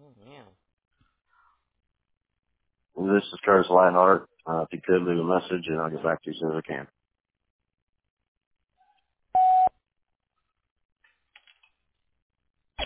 Yeah. This is Curtis Lionheart. If you could leave a message, and I'll get back to you as soon as I can.